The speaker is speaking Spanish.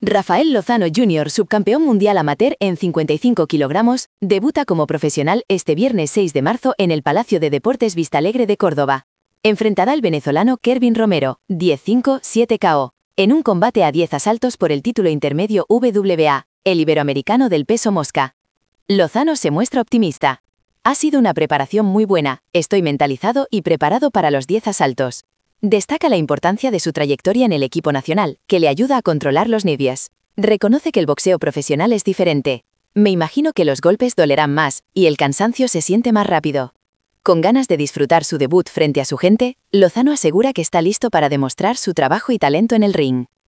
Rafael Lozano Jr., subcampeón mundial amateur en 55 kilogramos, debuta como profesional este viernes 6 de marzo en el Palacio de Deportes Vistalegre de Córdoba. Enfrentará al venezolano Kervin Romero, 10-5, 7 KO, en un combate a 10 asaltos por el título intermedio WBA, el iberoamericano del peso mosca. Lozano se muestra optimista. Ha sido una preparación muy buena, estoy mentalizado y preparado para los 10 asaltos. Destaca la importancia de su trayectoria en el equipo nacional, que le ayuda a controlar los nervios. Reconoce que el boxeo profesional es diferente. Me imagino que los golpes dolerán más, y el cansancio se siente más rápido. Con ganas de disfrutar su debut frente a su gente, Lozano asegura que está listo para demostrar su trabajo y talento en el ring.